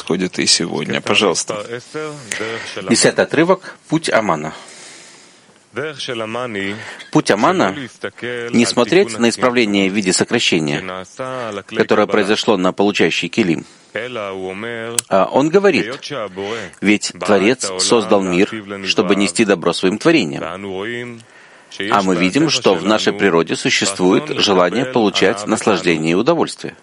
происходит и сегодня. Пожалуйста. 10-й отрывок. Путь Амана. Путь Амана — не смотреть на исправление в виде сокращения, которое произошло на получающий килим. А он говорит, ведь Творец создал мир, чтобы нести добро своим творениям. А мы видим, что в нашей природе существует желание получать наслаждение и удовольствие.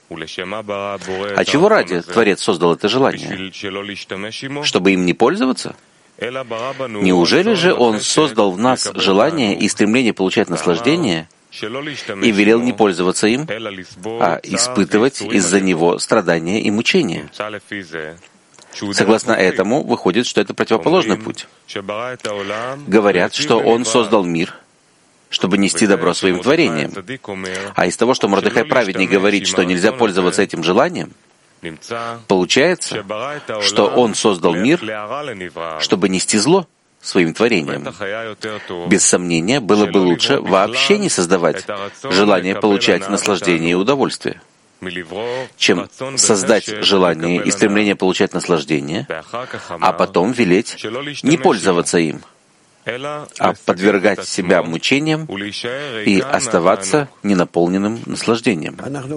А чего ради Творец создал это желание? Чтобы им не пользоваться? Неужели же Он создал в нас желание и стремление получать наслаждение и велел не пользоваться им, а испытывать из-за него страдания и мучения? Согласно этому, выходит, что это противоположный путь. Говорят, что Он создал мир, чтобы нести добро своим творениям. А из того, что Мордехай праведник говорит, что нельзя пользоваться этим желанием, получается, что Он создал мир, чтобы нести зло своим творениям. Без сомнения, было бы лучше вообще не создавать желание получать наслаждение и удовольствие, чем создать желание и стремление получать наслаждение, а потом велеть не пользоваться им, а подвергать себя мучениям и оставаться ненаполненным наслаждением.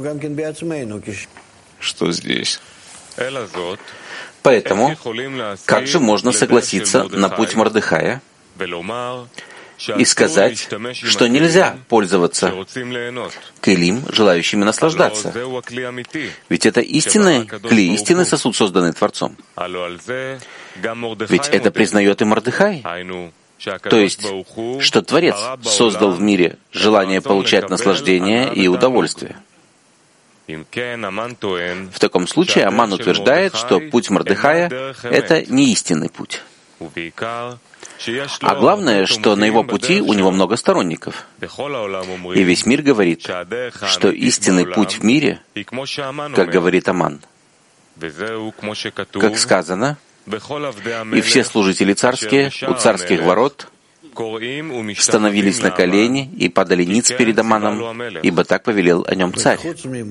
Что здесь? Поэтому, как же можно согласиться на путь Мордехая и сказать, что нельзя пользоваться килим, желающими наслаждаться? Ведь это истинный кли, истинный сосуд, созданный Творцом. Ведь это признает и Мордехай. То есть, что Творец создал в мире желание получать наслаждение и удовольствие. В таком случае Аман утверждает, что путь Мордехая — это не истинный путь. А главное, что на его пути у него много сторонников. И весь мир говорит, что истинный путь в мире, как говорит Аман, как сказано, и все служители царские у царских ворот становились на колени и падали ниц перед Аманом, ибо так повелел о нем царь.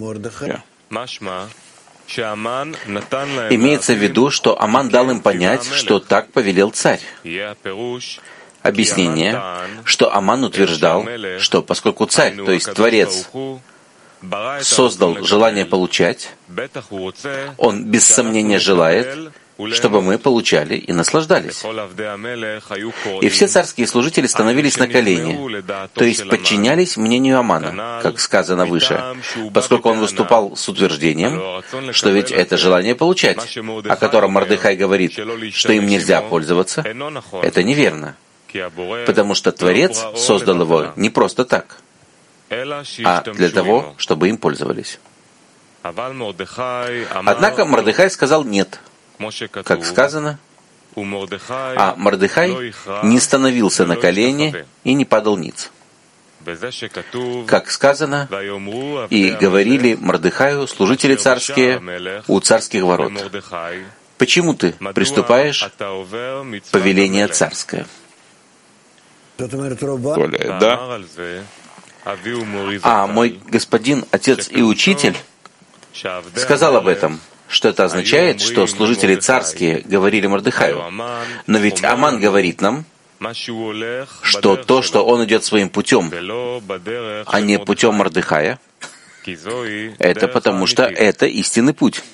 Имеется в виду, что Аман дал им понять, что так повелел царь. Объяснение, что Аман утверждал, что поскольку царь, то есть Творец, создал желание получать, он без сомнения желает, чтобы мы получали и наслаждались. И все царские служители становились на колени, то есть подчинялись мнению Амана, как сказано выше, поскольку он выступал с утверждением, что ведь это желание получать, о котором Мордехай говорит, что им нельзя пользоваться, это неверно, потому что Творец создал его не просто так, а для того, чтобы им пользовались. Однако Мордехай сказал «нет», как сказано, а Мордехай не становился на колени и не падал ниц. Как сказано, и говорили Мордехаю служители царские у царских ворот: «Почему ты приступаешь повеление царское?» Более, да? А мой господин, отец и учитель сказал об этом, что это означает, что служители царские говорили Мордехаю. Но ведь Аман говорит нам, что то, что он идет своим путем, а не путем Мордехая, это потому что это истинный путь.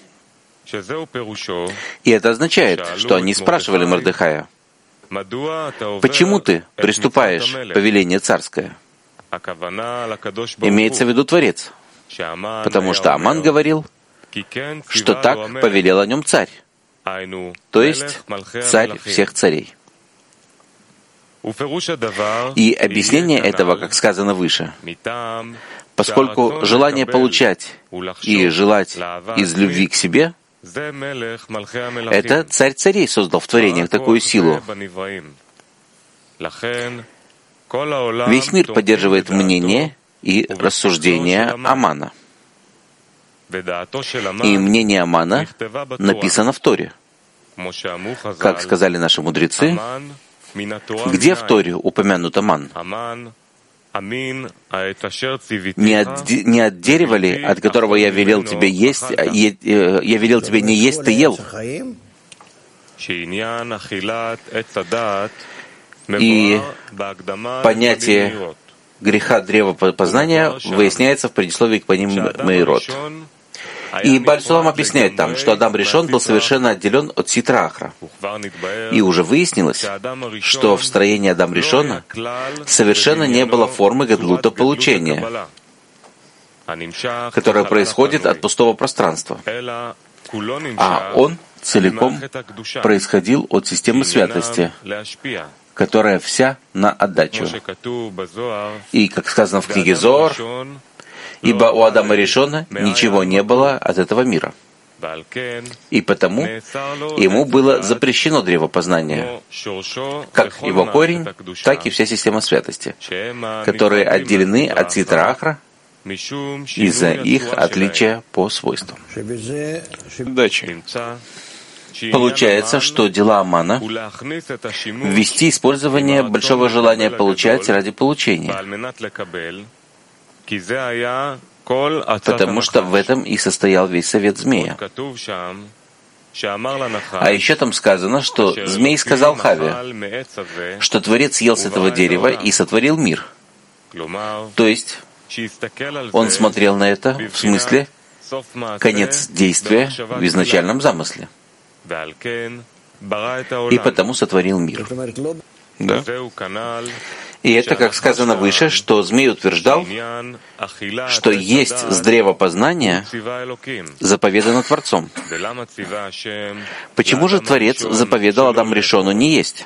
И это означает, что они спрашивали Мордехая: «Почему ты приступаешь повеление царское?» Имеется в виду Творец, потому что Аман говорил, что так повелел о нем царь, то есть царь всех царей. И объяснение этого, как сказано выше, поскольку желание получать и желать из любви к себе — это царь царей создал в творениях такую силу. Весь мир поддерживает мнение и рассуждения Амана. И мнение Амана написано в Торе. Как сказали наши мудрецы, где в Торе упомянут Аман? Не от дерева ли, от которого я велел тебе есть, я велел тебе не есть, ты ел? И понятие греха древа познания выясняется в предисловии к Паним Меирот. И Бааль Сулам объясняет там, что Адам Ришон был совершенно отделен от Ситра Ахра. И уже выяснилось, что в строении Адам Ришона совершенно не было формы гадлута получения, которая происходит от пустого пространства. А он целиком происходил от системы святости, которая вся на отдачу. И, как сказано в книге Зоар, ибо у Адама Ришона ничего не было от этого мира. И потому ему было запрещено древо познания, как его корень, так и вся система святости, которые отделены от Ситра Ахра из-за их отличия по свойствам. Получается, что дела Амана — ввести использование большого желания получать ради получения, потому что в этом и состоял весь совет змея. А еще там сказано, что змей сказал Хаве, что Творец ел с этого дерева и сотворил мир. То есть он смотрел на это в смысле конец действия в изначальном замысле. И потому сотворил мир. Да. И это, как сказано выше, что змей утверждал, что есть с древа познания заповедано Творцом. Почему же Творец заповедал Адаму Ришону не есть?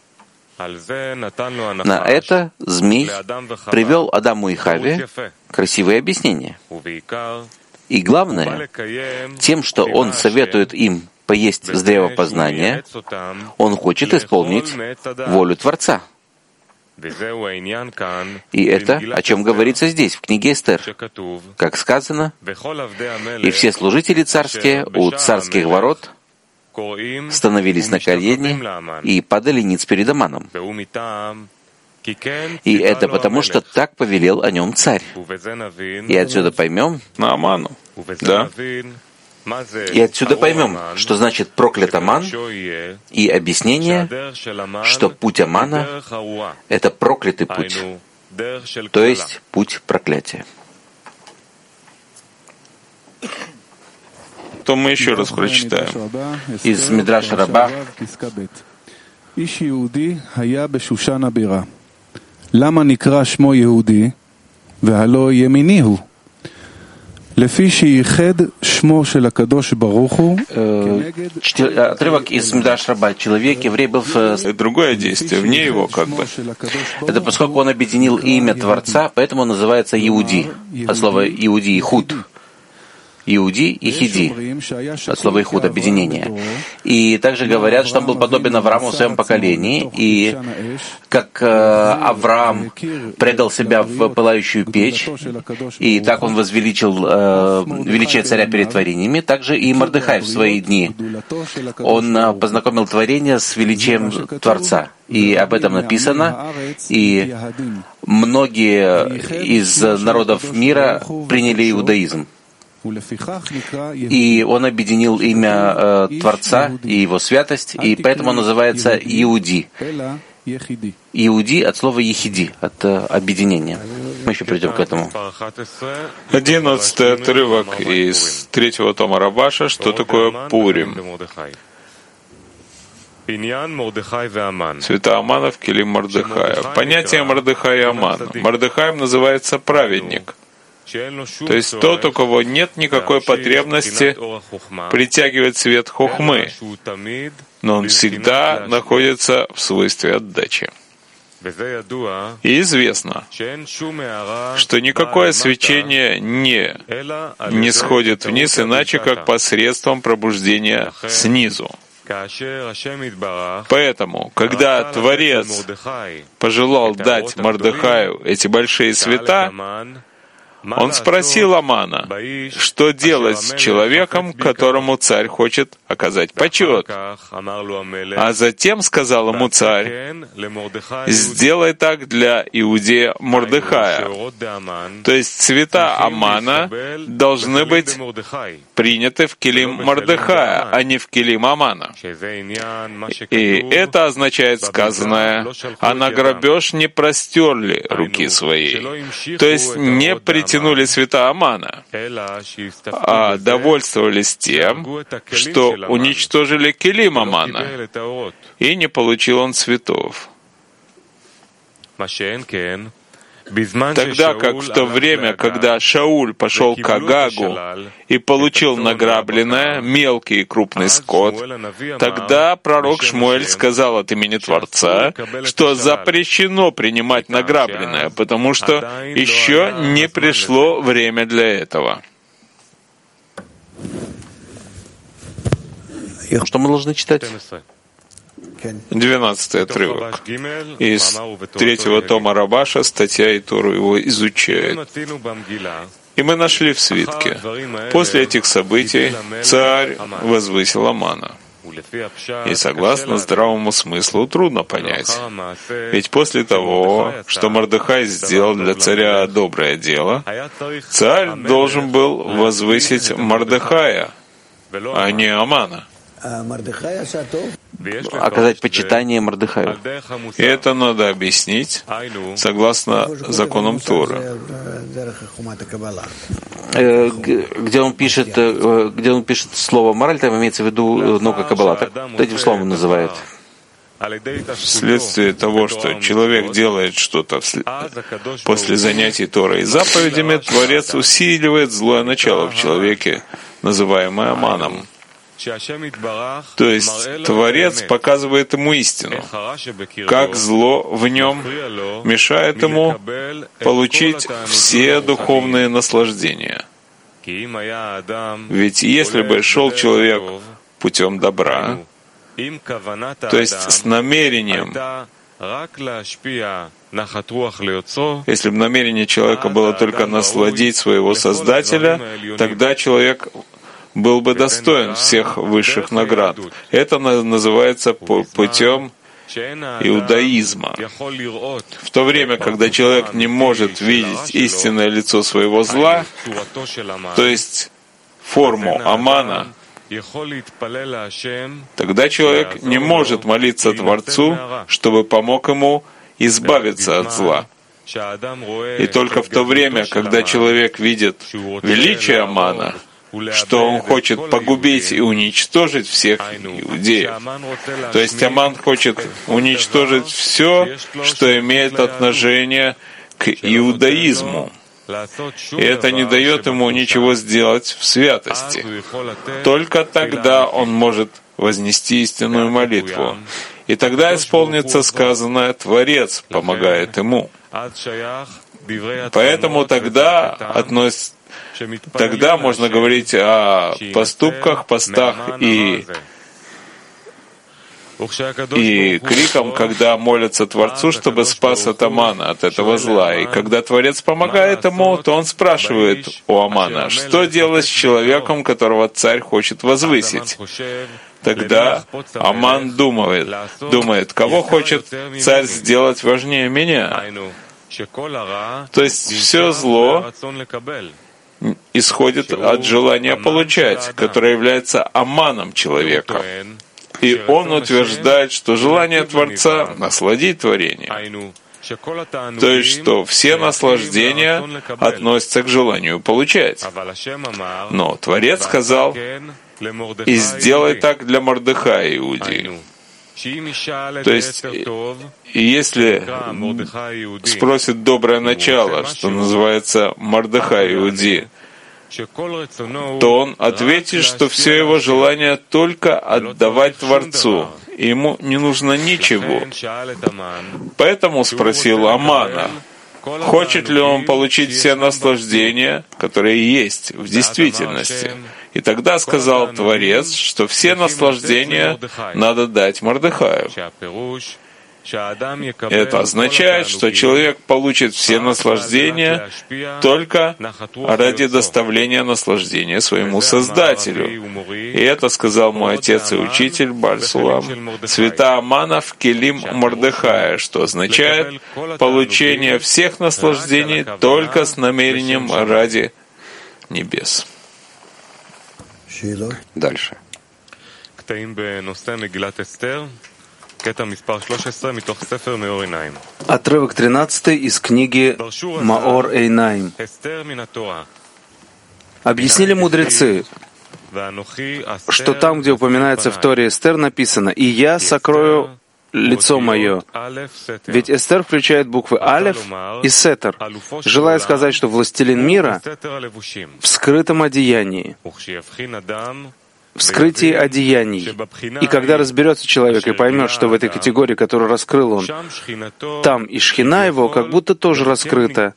На это змей привел Адаму и Хаве красивые объяснения. И главное, тем, что он советует им поесть с древа познания, он хочет исполнить волю Творца. И это, о чем говорится здесь, в книге Эстер. Как сказано, «И все служители царские у царских ворот становились на колени и падали ниц перед Аманом». И это потому, что так повелел о нем царь. И отсюда поймем на Аману. Да. И отсюда поймем, что значит проклят Аман, и объяснение, что путь Амана — это проклятый путь, то есть путь проклятия. То мы еще раз прочитаем. Из Мидраша Раба. למה נקרא שמו יהודי, והלא ימיני הוא? לפי שייחד שמו של הקדוש ברוך הוא, отрывок из Мидраш Раба. Человек, еврей, был в... Другое действие, вне его как бы. Это поскольку он объединил имя Творца, поэтому он называется Иуди. От слова Иуди и Худ. Иуди и Хиди, от слова Ихуд, объединение. И также говорят, что он был подобен Аврааму в своем поколении, и как Авраам предал себя в пылающую печь, и так он величает царя перед творениями, также и Мордехай в свои дни. Он познакомил творение с величием Творца. И об этом написано, и многие из народов мира приняли иудаизм. И он объединил имя Творца и его святость, и поэтому он называется Иуди. Иуди от слова Ехиди, от объединения. Мы еще придем к этому. 11-й отрывок из 3-го тома Рабаша. Что такое Пурим? Святая Аманов, Келим Мордехая. Понятие Мордехая и Амана. Мордехаем называется праведник. То есть тот, у кого нет никакой потребности притягивать свет хохмы, но он всегда находится в свойстве отдачи. И известно, что никакое свечение не сходит вниз иначе, как посредством пробуждения снизу. Поэтому, когда Творец пожелал дать Мордехаю эти большие света, Он спросил Амана, что делать с человеком, которому царь хочет оказать почет. А затем сказал ему царь: «Сделай так для иудея Мордехая». То есть цвета Амана должны быть приняты в килим Мордехая, а не в килим Амана. И это означает сказанное: «А на грабеж не простерли руки свои». То есть не притянули цвета Амана, а довольствовались тем, что уничтожили килим Амана, и не получил он цветов. Тогда как в то время, когда Шауль пошел к Агагу и получил награбленное, мелкий и крупный скот, тогда пророк Шмуэль сказал от имени Творца, что запрещено принимать награбленное, потому что еще не пришло время для этого. Что мы должны читать? 12-й отрывок из 3-го тома Рабаша, статья и Тору его изучает. И мы нашли в свитке: после этих событий царь возвысил Амана. И согласно здравому смыслу трудно понять. Ведь после того, что Мордехай сделал для царя доброе дело, царь должен был возвысить Мордехая, а не Амана. Оказать почитание Мордехаю. И это надо объяснить согласно законам Торы. Где он пишет слово «мораль», там имеется в виду наука Каббала, так? Этим словом он называет. Вследствие того, что человек делает что-то после занятий Торой и заповедями, Творец усиливает злое начало в человеке, называемое Аманом. То есть Творец показывает ему истину, как зло в нем мешает ему получить все духовные наслаждения. Ведь если бы шел человек путем добра, то есть с намерением, если бы намерение человека было только насладить своего Создателя, тогда человек был бы достоин всех высших наград. Это называется путем иудаизма. В то время, когда человек не может видеть истинное лицо своего зла, то есть форму Амана, тогда человек не может молиться Творцу, чтобы помог ему избавиться от зла. И только в то время, когда человек видит величие Амана, что он хочет погубить и уничтожить всех иудеев. То есть Аман хочет уничтожить все, что имеет отношение к иудаизму. И это не дает ему ничего сделать в святости. Только тогда он может вознести истинную молитву. И тогда исполнится сказанное: «Творец помогает ему». Поэтому тогда можно говорить о поступках, постах и криком, когда молятся Творцу, чтобы спас от Амана, от этого зла. И когда Творец помогает ему, то он спрашивает у Амана, что делать с человеком, которого царь хочет возвысить. Тогда Аман думает, кого хочет царь сделать важнее меня. То есть все зло исходит от желания получать, которое является Аманом человека. И он утверждает, что желание Творца — насладить творение. То есть, что все наслаждения относятся к желанию получать. Но Творец сказал: «И сделай так для Мордехая, иудеи». То есть, если спросит доброе начало, что называется Мордехай Иуди, то он ответит, что все его желание только отдавать Творцу, и ему не нужно ничего. Поэтому спросил Амана, хочет ли он получить все наслаждения, которые есть в действительности. И тогда сказал Творец, что все наслаждения надо дать Мордехаю. Это означает, что человек получит все наслаждения только ради доставления наслаждения своему Создателю. И это сказал мой отец и учитель Бааль Сулам, Света Амана в Келим Мордехая, что означает получение всех наслаждений только с намерением ради небес. Дальше. Отрывок 13 из книги Маор Эйнаим. Объяснили мудрецы, что там, где упоминается в Торе Эстер, написано «И я сокрою лицо мое». Ведь Эстер включает буквы Алеф и Сетер, желая сказать, что властелин мира в скрытом одеянии, в скрытии одеяний. И когда разберется человек и поймет, что в этой категории, которую раскрыл он, там и шхина его как будто тоже раскрыта,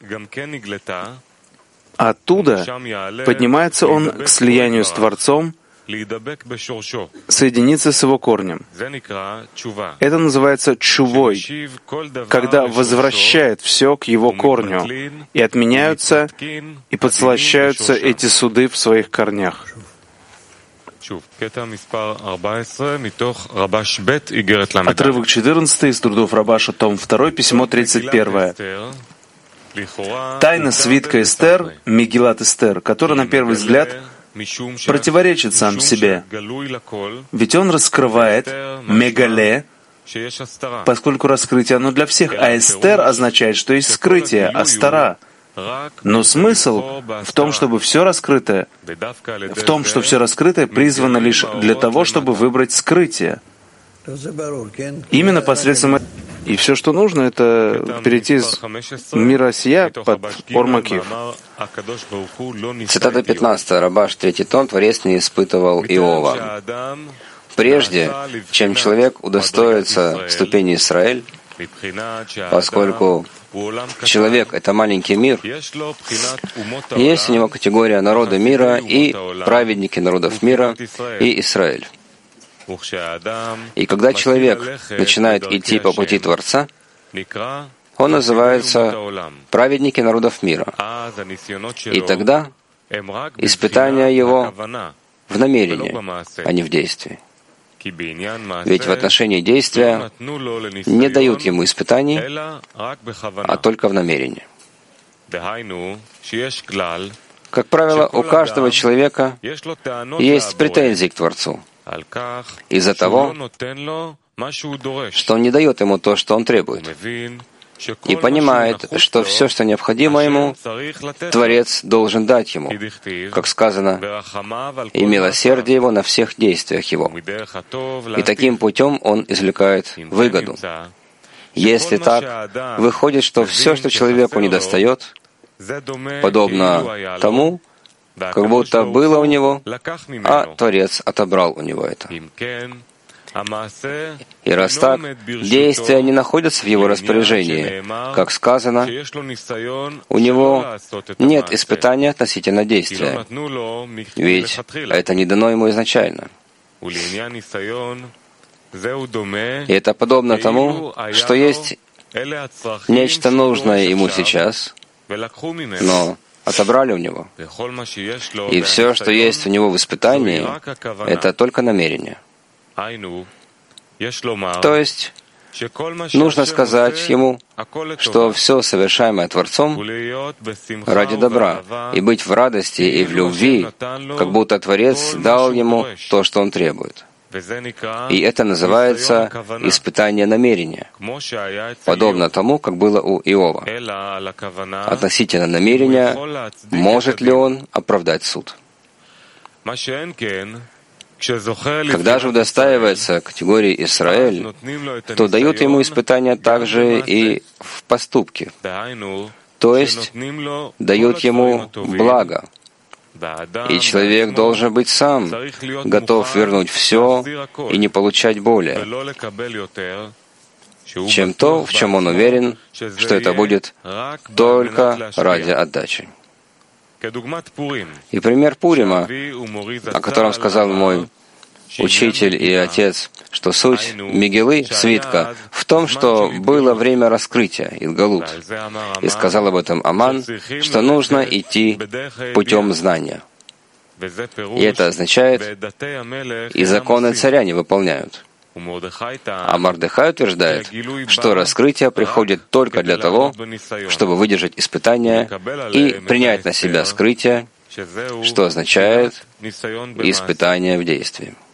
оттуда поднимается он к слиянию с Творцом, соединиться с его корнем. Это называется чувой, когда возвращает все к его корню, и отменяются и подслащаются эти суды в своих корнях. Отрывок 14 из трудов Рабаша, том 2, письмо 31. Тайна свитка Эстер, Мегилат Эстер, который на первый взгляд противоречит сам себе, ведь он раскрывает мегале, поскольку раскрытие оно для всех, а Эстер означает, что есть скрытие, астара. Но смысл в том, чтобы все раскрытое, в том, что все раскрытое призвано лишь для того, чтобы выбрать скрытие. Именно посредством этого. И все, что нужно, это перейти из мира сия под Ор-Макив. Цитата 15. Рабаш, 3 том. Творец не испытывал Иова. Прежде, чем человек удостоится ступени Исраэль, поскольку человек — это маленький мир, есть у него категория народа мира и праведники народов мира и Израиль. И когда человек начинает идти по пути Творца, он называется праведники народов мира. И тогда испытания его в намерении, а не в действии. Ведь в отношении действия не дают ему испытаний, а только в намерении. Как правило, у каждого человека есть претензии к Творцу из-за того, что он не дает ему то, что он требует, и понимает, что все, что необходимо ему, Творец должен дать ему, как сказано, и милосердие его на всех действиях его. И таким путем он извлекает выгоду. Если так, выходит, что все, что человеку недостает, подобно тому, как будто было у него, а Творец отобрал у него это. И раз так, действия не находятся в его распоряжении. Как сказано, у него нет испытания относительно действия, ведь это не дано ему изначально. И это подобно тому, что есть нечто нужное ему сейчас, но отобрали у него. И все, что есть у него в испытании, это только намерение. То есть, нужно сказать ему, что все совершаемое Творцом ради добра, и быть в радости и в любви, как будто Творец дал ему то, что он требует. И это называется испытание намерения, подобно тому, как было у Иова. Относительно намерения, может ли он оправдать суд? Когда же удостаивается категории Израиль, то дают ему испытания также и в поступке, то есть дают ему благо. И человек должен быть сам готов вернуть все и не получать более, чем то, в чем он уверен, что это будет только ради отдачи. И пример Пурима, о котором сказал мой учитель и отец что суть Мегилы, свитка, в том, что было время раскрытия, Идгалут. И сказал об этом Аман, что нужно идти путем знания. И это означает, и законы царя не выполняют. А Мордехай утверждает, что раскрытие приходит только для того, чтобы выдержать испытания и принять на себя скрытие, что означает испытание в действии.